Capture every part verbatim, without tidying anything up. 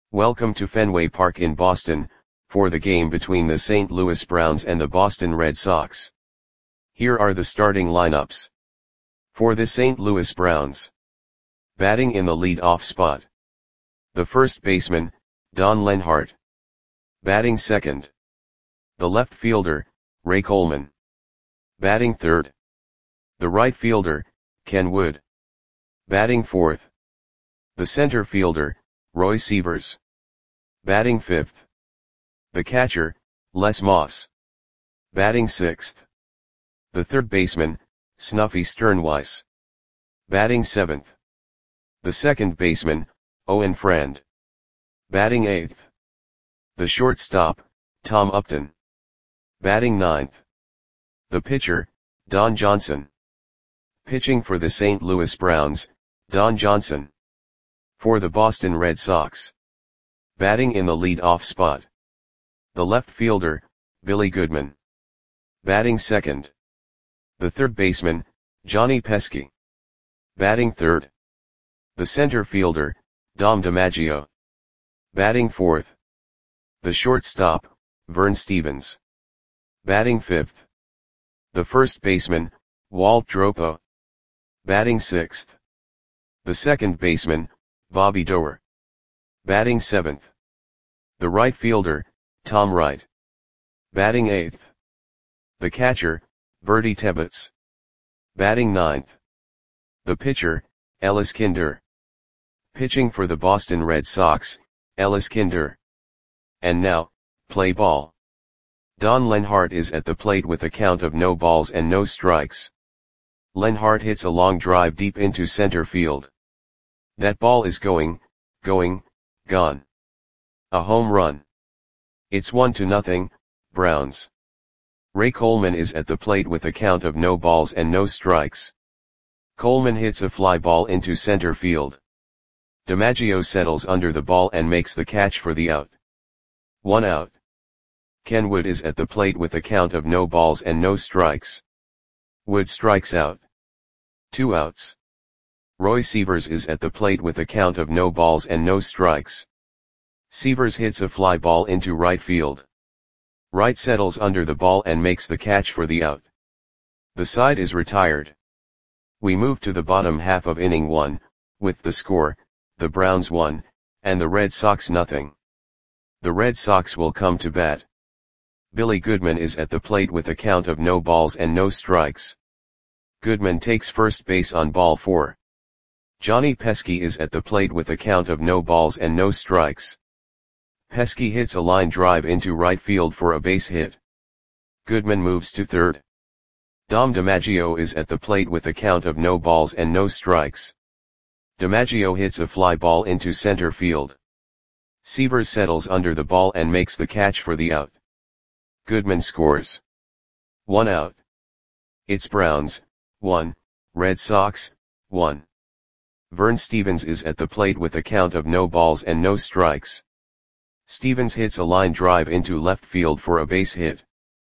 Welcome to Fenway Park in Boston, for the game between the Saint Louis Browns and the Boston Red Sox. Here are the starting lineups. For the Saint Louis Browns. Batting in the lead-off spot. The first baseman, Don Lenhart. Batting second. The left fielder, Ray Coleman. Batting third. The right fielder, Ken Wood. Batting fourth. The center fielder, Roy Sievers. Batting fifth. The catcher, Les Moss. Batting sixth. The third baseman, Snuffy Sternweiss. Batting seventh. The second baseman, Owen Friend. Batting eighth. The shortstop, Tom Upton. Batting ninth. The pitcher, Don Johnson. Pitching for the Saint Louis Browns, Don Johnson. For the Boston Red Sox. Batting in the lead-off spot. The left fielder, Billy Goodman. Batting second. The third baseman, Johnny Pesky. Batting third. The center fielder, Dom DiMaggio. Batting fourth. The shortstop, Vern Stevens. Batting fifth. The first baseman, Walt Dropo. Batting sixth. The second baseman, Bobby Doerr. Batting seventh. The right fielder, Tom Wright. Batting eighth. The catcher, Bertie Tebbetts. Batting ninth. The pitcher, Ellis Kinder. Pitching for the Boston Red Sox, Ellis Kinder. And now, play ball. Don Lenhart is at the plate with a count of no balls and no strikes. Lenhart hits a long drive deep into center field. That ball is going, going, gone. A home run. It's one to nothing, Browns. Ray Coleman is at the plate with a count of no balls and no strikes. Coleman hits a fly ball into center field. DiMaggio settles under the ball and makes the catch for the out. One out. Ken Wood is at the plate with a count of no balls and no strikes. Wood strikes out. Two outs. Roy Sievers is at the plate with a count of no balls and no strikes. Sievers hits a fly ball into right field. Wright settles under the ball and makes the catch for the out. The side is retired. We move to the bottom half of inning one, with the score, the Browns one, and the Red Sox nothing. The Red Sox will come to bat. Billy Goodman is at the plate with a count of no balls and no strikes. Goodman takes first base on ball four. Johnny Pesky is at the plate with a count of no balls and no strikes. Pesky hits a line drive into right field for a base hit. Goodman moves to third. Dom DiMaggio is at the plate with a count of no balls and no strikes. DiMaggio hits a fly ball into center field. Sievers settles under the ball and makes the catch for the out. Goodman scores. One out. It's Browns, one, Red Sox, one. Vern Stevens is at the plate with a count of no balls and no strikes. Stevens hits a line drive into left field for a base hit.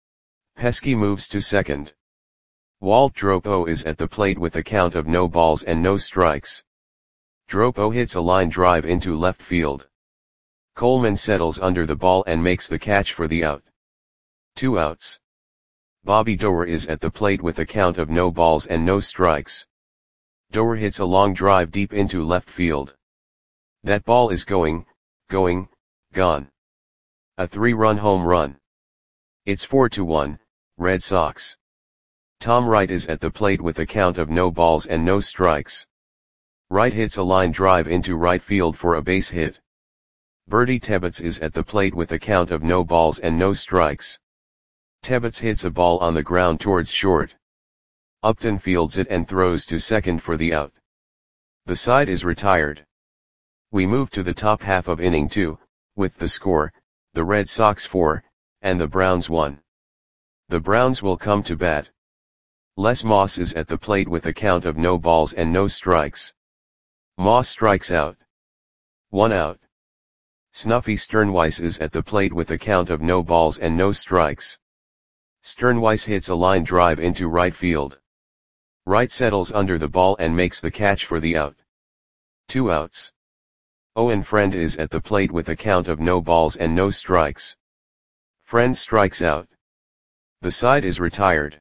Pesky moves to second. Walt Dropo is at the plate with a count of no balls and no strikes. Dropo hits a line drive into left field. Coleman settles under the ball and makes the catch for the out. Two outs. Bobby Doerr is at the plate with a count of no balls and no strikes. Doerr hits a long drive deep into left field. That ball is going, going, gone. A three-run home run. It's four to one, Red Sox. Tom Wright is at the plate with a count of no balls and no strikes. Wright hits a line drive into right field for a base hit. Bertie Tebbetts is at the plate with a count of no balls and no strikes. Tebbetts hits a ball on the ground towards short. Upton fields it and throws to second for the out. The side is retired. We move to the top half of inning two, with the score, the Red Sox four, and the Browns one. The Browns will come to bat. Les Moss is at the plate with a count of no balls and no strikes. Moss strikes out. One out. Snuffy Sternweiss is at the plate with a count of no balls and no strikes. Sternweiss hits a line drive into right field. Wright settles under the ball and makes the catch for the out. Two outs. Owen Friend is at the plate with a count of no balls and no strikes. Friend strikes out. The side is retired.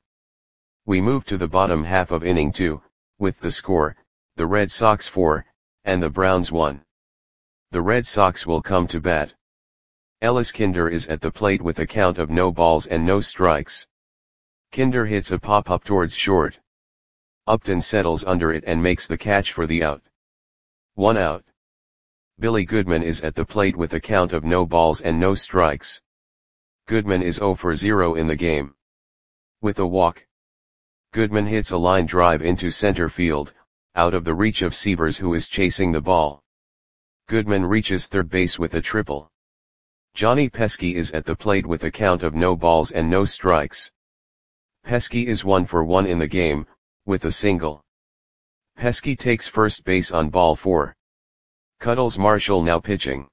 We move to the bottom half of inning two, with the score, the Red Sox four, and the Browns one. The Red Sox will come to bat. Ellis Kinder is at the plate with a count of no balls and no strikes. Kinder hits a pop-up towards short. Upton settles under it and makes the catch for the out. One out. Billy Goodman is at the plate with a count of no balls and no strikes. Goodman is zero for zero in the game. With a walk, Goodman hits a line drive into center field, out of the reach of Sievers, who is chasing the ball. Goodman reaches third base with a triple. Johnny Pesky is at the plate with a count of no balls and no strikes. Pesky is one for one in the game, with a single. Pesky takes first base on ball four. Cuddles Marshall now pitching.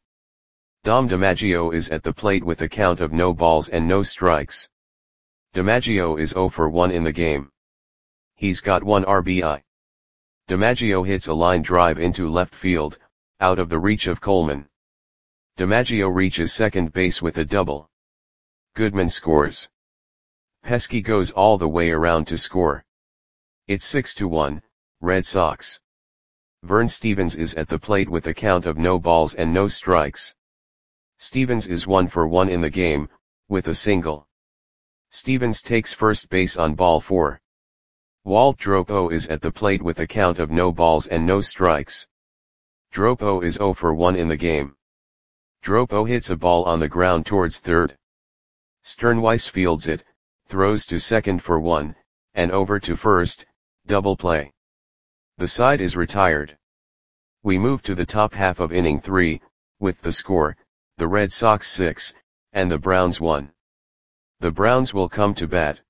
Dom DiMaggio is at the plate with a count of no balls and no strikes. DiMaggio is zero for one in the game. He's got one R B I. DiMaggio hits a line drive into left field, out of the reach of Coleman. DiMaggio reaches second base with a double. Goodman scores. Pesky goes all the way around to score. It's six to one, Red Sox. Vern Stevens is at the plate with a count of no balls and no strikes. Stevens is one for one in the game, with a single. Stevens takes first base on ball four. Walt Dropo is at the plate with a count of no balls and no strikes. Dropo is zero for one in the game. Dropo hits a ball on the ground towards third. Sternweiss fields it, throws to second for one, and over to first, double play. The side is retired. We move to the top half of inning three, with the score, the Red Sox six, and the Browns one. The Browns will come to bat.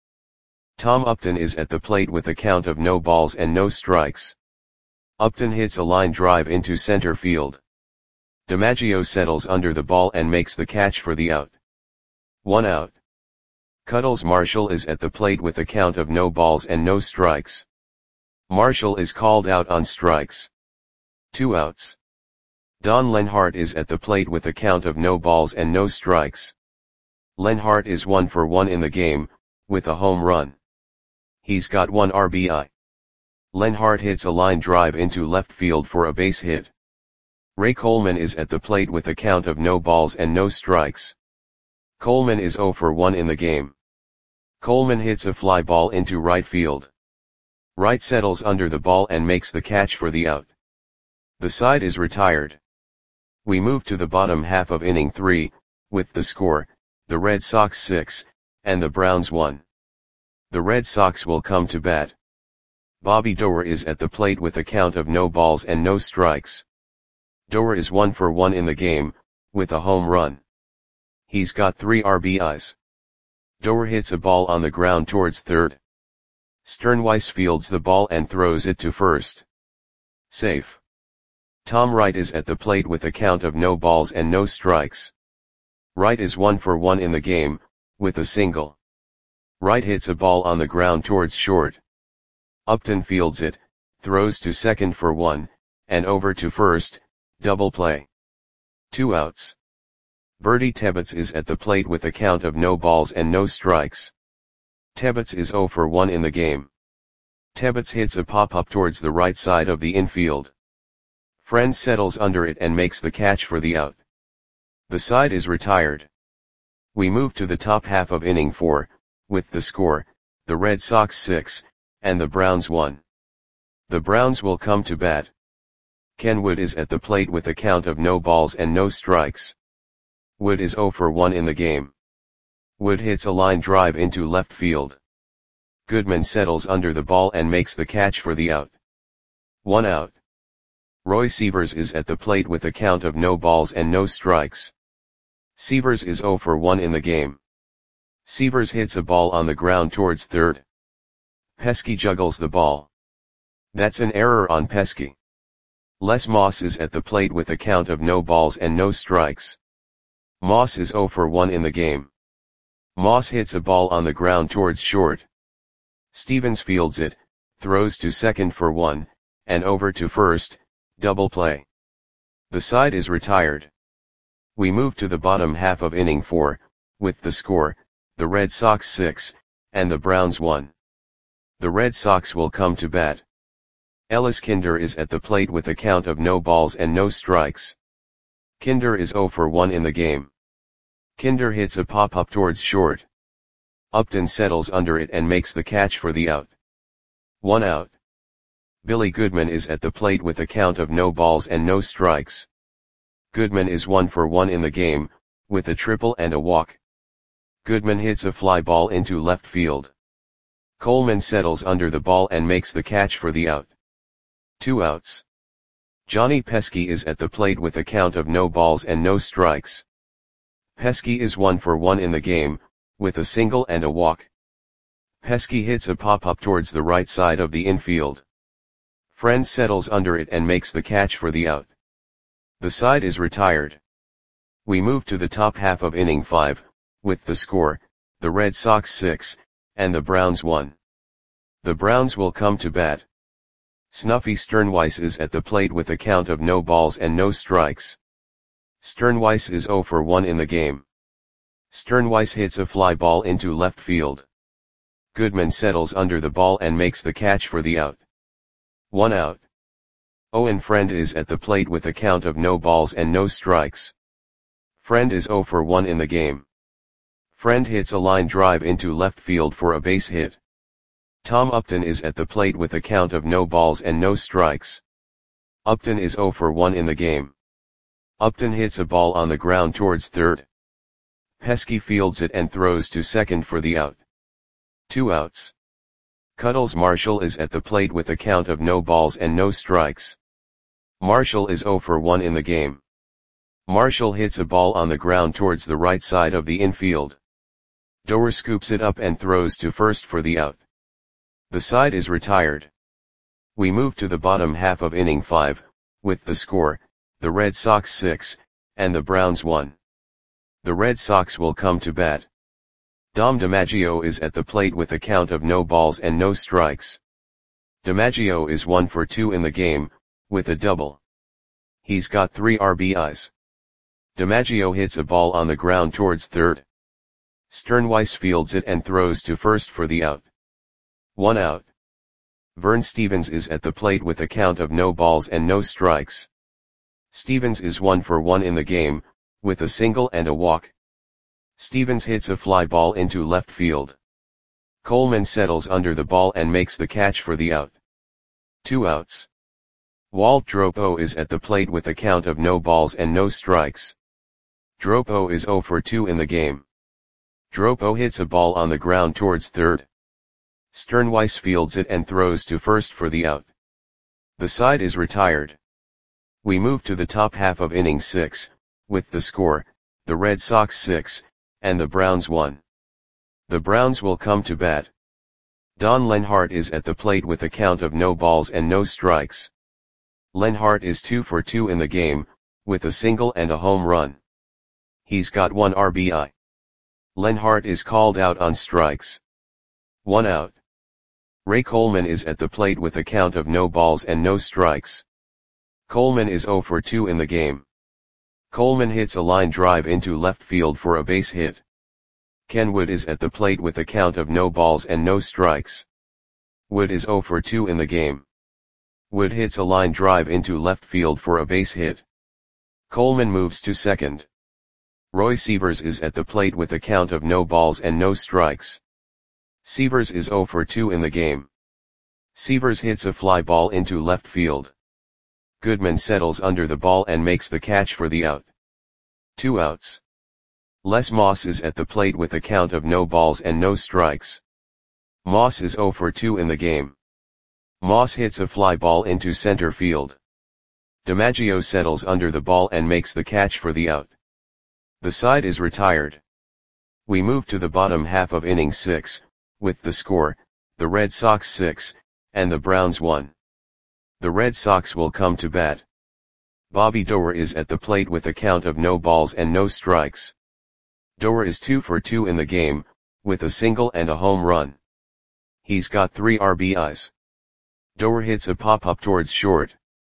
Tom Upton is at the plate with a count of no balls and no strikes. Upton hits a line drive into center field. DiMaggio settles under the ball and makes the catch for the out. One out. Cuddles Marshall is at the plate with a count of no balls and no strikes. Marshall is called out on strikes. Two outs. Don Lenhart is at the plate with a count of no balls and no strikes. Lenhart is one for one in the game, with a home run. He's got one R B I. Lenhart hits a line drive into left field for a base hit. Ray Coleman is at the plate with a count of no balls and no strikes. Coleman is zero for one in the game. Coleman hits a fly ball into right field. Wright settles under the ball and makes the catch for the out. The side is retired. We move to the bottom half of inning three, with the score, the Red Sox six, and the Browns one. The Red Sox will come to bat. Bobby Doerr is at the plate with a count of no balls and no strikes. Doerr is one for one in the game, with a home run. He's got three R B Is. Doerr hits a ball on the ground towards third. Sternweiss fields the ball and throws it to first. Safe. Tom Wright is at the plate with a count of no balls and no strikes. Wright is one for one in the game, with a single. Wright hits a ball on the ground towards short. Upton fields it, throws to second for one, and over to first, double play. Two outs. Bertie Tebbetts is at the plate with a count of no balls and no strikes. Tebbetts is zero for one in the game. Tebbetts hits a pop-up towards the right side of the infield. Friend settles under it and makes the catch for the out. The side is retired. We move to the top half of inning four, with the score, the Red Sox six, and the Browns one. The Browns will come to bat. Ken Wood is at the plate with a count of no balls and no strikes. Wood is zero for one in the game. Wood hits a line drive into left field. Goodman settles under the ball and makes the catch for the out. One out. Roy Sievers is at the plate with a count of no balls and no strikes. Sievers is zero for one in the game. Sievers hits a ball on the ground towards third. Pesky juggles the ball. That's an error on Pesky. Les Moss is at the plate with a count of no balls and no strikes. Moss is zero for one in the game. Moss hits a ball on the ground towards short. Stevens fields it, throws to second for one, and over to first, double play. The side is retired. We move to the bottom half of inning four, with the score, the Red Sox six, and the Browns one. The Red Sox will come to bat. Ellis Kinder is at the plate with a count of no balls and no strikes. Kinder is oh for one in the game. Kinder hits a pop-up towards short. Upton settles under it and makes the catch for the out. One out. Billy Goodman is at the plate with a count of no balls and no strikes. Goodman is one for one in the game, with a triple and a walk. Goodman hits a fly ball into left field. Coleman settles under the ball and makes the catch for the out. Two outs. Johnny Pesky is at the plate with a count of no balls and no strikes. Pesky is one for one in the game, with a single and a walk. Pesky hits a pop-up towards the right side of the infield. Friend settles under it and makes the catch for the out. The side is retired. We move to the top half of inning five, with the score, the Red Sox six, and the Browns one. The Browns will come to bat. Snuffy Sternweiss is at the plate with a count of no balls and no strikes. Sternweiss is oh for one in the game. Sternweiss hits a fly ball into left field. Goodman settles under the ball and makes the catch for the out. One out. Owen Friend is at the plate with a count of no balls and no strikes. Friend is oh for one in the game. Friend hits a line drive into left field for a base hit. Tom Upton is at the plate with a count of no balls and no strikes. Upton is oh for one in the game. Upton hits a ball on the ground towards third. Pesky fields it and throws to second for the out. Two outs. Cuddles Marshall is at the plate with a count of no balls and no strikes. Marshall is oh for one in the game. Marshall hits a ball on the ground towards the right side of the infield. Doer scoops it up and throws to first for the out. The side is retired. We move to the bottom half of inning five, with the score, the Red Sox six, and the Browns one. The Red Sox will come to bat. Dom DiMaggio is at the plate with a count of no balls and no strikes. DiMaggio is one for two in the game, with a double. He's got three R B Is. DiMaggio hits a ball on the ground towards third. Sternweiss fields it and throws to first for the out. One out. Vern Stevens is at the plate with a count of no balls and no strikes. Stevens is one for one in the game, with a single and a walk. Stevens hits a fly ball into left field. Coleman settles under the ball and makes the catch for the out. Two outs. Walt Dropo is at the plate with a count of no balls and no strikes. Dropo is oh for two in the game. Dropo hits a ball on the ground towards third. Sternweiss fields it and throws to first for the out. The side is retired. We move to the top half of inning six, with the score, the Red Sox six, and the Browns one. The Browns will come to bat. Don Lenhart is at the plate with a count of no balls and no strikes. Lenhart is two for two in the game, with a single and a home run. He's got one R B I. Lenhart is called out on strikes. One out. Ray Coleman is at the plate with a count of no balls and no strikes. Coleman is oh for two in the game. Coleman hits a line drive into left field for a base hit. Ken Wood is at the plate with a count of no balls and no strikes. Wood is oh for two in the game. Wood hits a line drive into left field for a base hit. Coleman moves to second. Roy Sievers is at the plate with a count of no balls and no strikes. Sievers is oh for two in the game. Sievers hits a fly ball into left field. Goodman settles under the ball and makes the catch for the out. Two outs. Les Moss is at the plate with a count of no balls and no strikes. Moss is oh for two in the game. Moss hits a fly ball into center field. DiMaggio settles under the ball and makes the catch for the out. The side is retired. We move to the bottom half of inning six, with the score, the Red Sox six, and the Browns one. The Red Sox will come to bat. Bobby Doer is at the plate with a count of no balls and no strikes. Doer is two for two in the game, with a single and a home run. He's got three R B Is. Doer hits a pop-up towards short.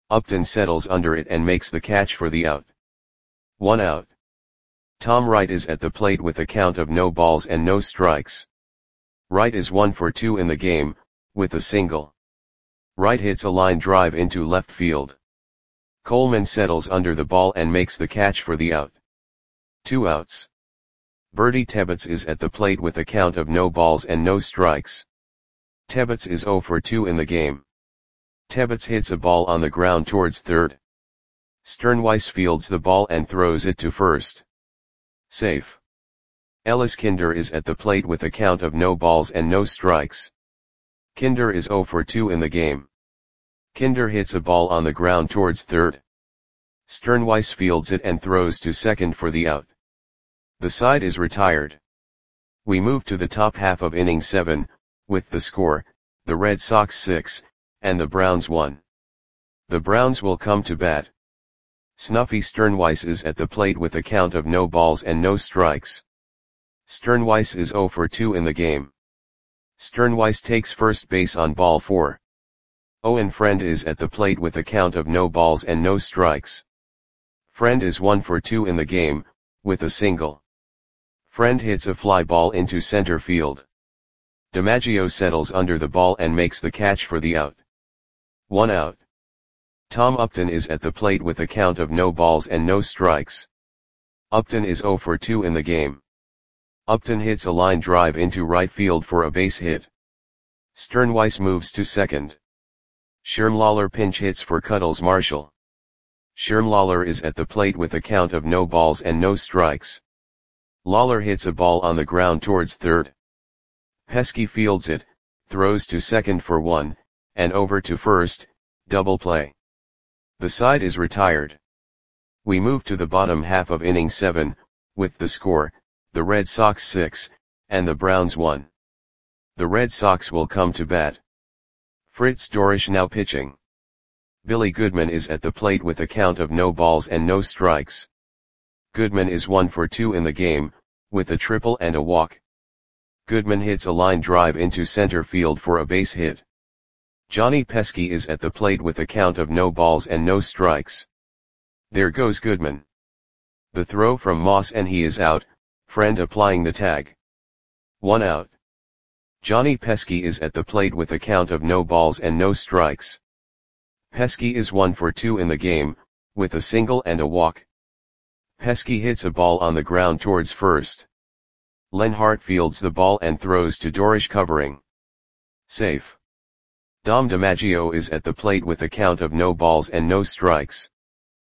Upton settles under it and makes the catch for the out. One out. Tom Wright is at the plate with a count of no balls and no strikes. Wright is one for two in the game, with a single. Wright hits a line drive into left field. Coleman settles under the ball and makes the catch for the out. Two outs. Bertie Tebbetts is at the plate with a count of no balls and no strikes. Tebbetts is zero for two in the game. Tebbetts hits a ball on the ground towards third. Sternweiss fields the ball and throws it to first. Safe. Ellis Kinder is at the plate with a count of no balls and no strikes. Kinder is zero for two in the game. Kinder hits a ball on the ground towards third. Sternweiss fields it and throws to second for the out. The side is retired. We move to the top half of inning seven, with the score, the Red Sox six, and the Browns one. The Browns will come to bat. Snuffy Sternweiss is at the plate with a count of no balls and no strikes. Sternweiss is zero for two in the game. Sternweiss takes first base on ball four. Owen Friend is at the plate with a count of no balls and no strikes. Friend is one for two in the game, with a single. Friend hits a fly ball into center field. DiMaggio settles under the ball and makes the catch for the out. One out. Tom Upton is at the plate with a count of no balls and no strikes. Upton is zero for two in the game. Upton hits a line drive into right field for a base hit. Sternweiss moves to second. Schermlauer pinch hits for Cuddles Marshall. Schermlauer is at the plate with a count of no balls and no strikes. Lawler hits a ball on the ground towards third. Pesky fields it, throws to second for one, and over to first, double play. The side is retired. We move to the bottom half of inning seven, with the score, the Red Sox six, and the Browns one. The Red Sox will come to bat. Fritz Dorisch now pitching. Billy Goodman is at the plate with a count of no balls and no strikes. Goodman is one for two in the game, with a triple and a walk. Goodman hits a line drive into center field for a base hit. Johnny Pesky is at the plate with a count of no balls and no strikes. There goes Goodman. The throw from Moss and he is out, Friend applying the tag. One out. Johnny Pesky is at the plate with a count of no balls and no strikes. Pesky is one for two in the game, with a single and a walk. Pesky hits a ball on the ground towards first. Lenhart fields the ball and throws to Dorisch covering. Safe. Dom DiMaggio is at the plate with a count of no balls and no strikes.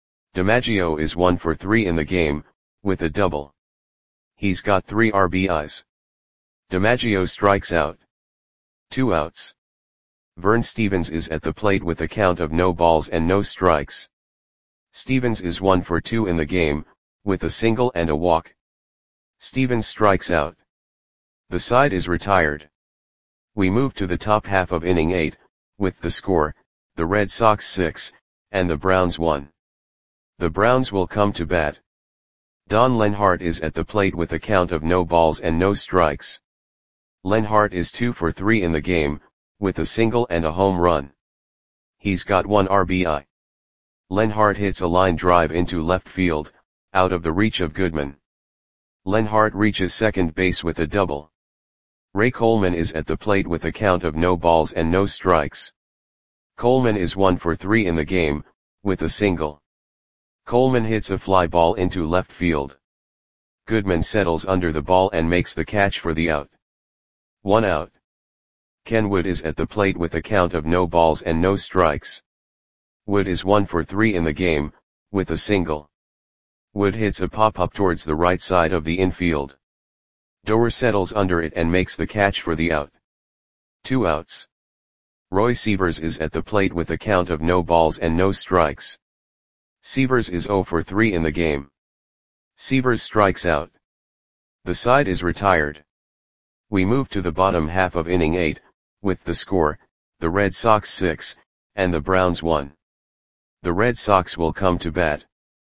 DiMaggio is one for three in the game, with a double. He's got three R B Is. DiMaggio strikes out. Two outs. Vern Stevens is at the plate with a count of no balls and no strikes. Stevens is one for two in the game, with a single and a walk. Stevens strikes out. The side is retired. We move to the top half of inning eight, with the score, the Red Sox six, and the Browns one. The Browns will come to bat. Don Lenhart is at the plate with a count of no balls and no strikes. Lenhart is two for three in the game, with a single and a home run. He's got one R B I. Lenhart hits a line drive into left field, out of the reach of Goodman. Lenhart reaches second base with a double. Ray Coleman is at the plate with a count of no balls and no strikes. Coleman is one for three in the game, with a single. Coleman hits a fly ball into left field. Goodman settles under the ball and makes the catch for the out. One out. Ken Wood is at the plate with a count of no balls and no strikes. Wood is one for three in the game, with a single. Wood hits a pop-up towards the right side of the infield. Doer settles under it and makes the catch for the out. Two outs. Roy Sievers is at the plate with a count of no balls and no strikes. Sievers is zero for three in the game. Sievers strikes out. The side is retired. We move to the bottom half of inning eight, with the score, the Red Sox six, and the Browns one. The Red Sox will come to bat.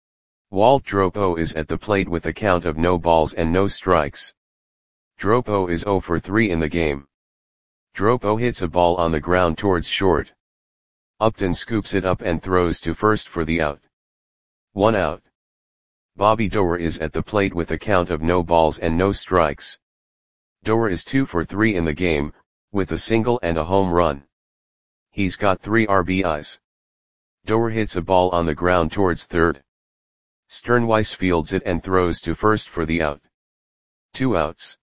Walt Dropo is at the plate with a count of no balls and no strikes. Dropo is zero for three in the game. Dropo hits a ball on the ground towards short. Upton scoops it up and throws to first for the out. One out. Bobby Doerr is at the plate with a count of no balls and no strikes. Doerr is two for three in the game, with a single and a home run. He's got three R B Is. Doerr hits a ball on the ground towards third. Sternweis fields it and throws to first for the out. Two outs.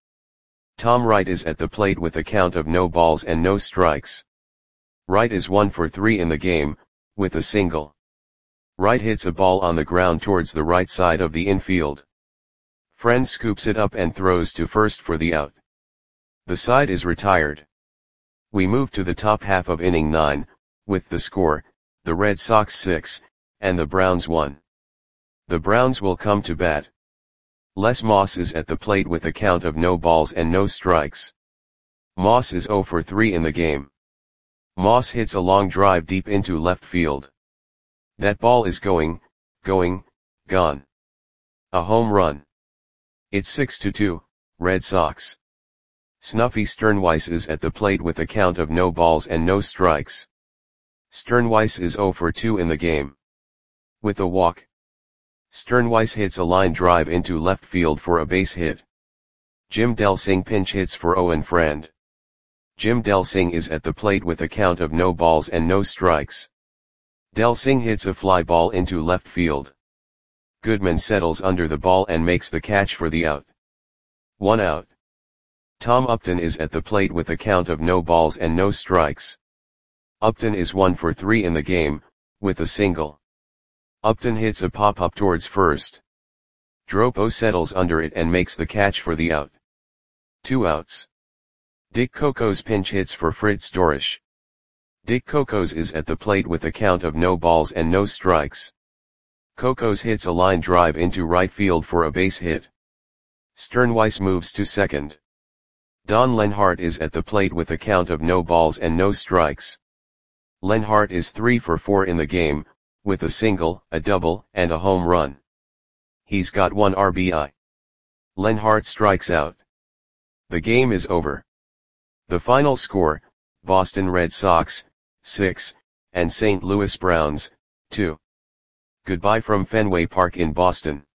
Tom Wright is at the plate with a count of no balls and no strikes. Wright is one for three in the game, with a single. Wright hits a ball on the ground towards the right side of the infield. Friend scoops it up and throws to first for the out. The side is retired. We move to the top half of inning nine, with the score, the Red Sox six, and the Browns one. The Browns will come to bat. Les Moss is at the plate with a count of no balls and no strikes. Moss is zero for three in the game. Moss hits a long drive deep into left field. That ball is going, going, gone. A home run. It's six to two, Red Sox. Snuffy Sternweis is at the plate with a count of no balls and no strikes. Sternweis is zero for two in the game. With a walk. Sternweis hits a line drive into left field for a base hit. Jim Delsing pinch hits for Owen Friend. Jim Delsing is at the plate with a count of no balls and no strikes. Delsing hits a fly ball into left field. Goodman settles under the ball and makes the catch for the out. One out. Tom Upton is at the plate with a count of no balls and no strikes. Upton is one for three in the game, with a single. Upton hits a pop-up towards first. Dropo settles under it and makes the catch for the out. Two outs. Dick Cocos pinch hits for Fritz Dorisch. Dick Cocos is at the plate with a count of no balls and no strikes. Cocos hits a line drive into right field for a base hit. Sternweis moves to second. Don Lenhart is at the plate with a count of no balls and no strikes. Lenhart is three for four in the game, with a single, a double, and a home run. He's got one R B I. Lenhart strikes out. The game is over. The final score, Boston Red Sox, six, and Saint Louis Browns, two. Goodbye from Fenway Park in Boston.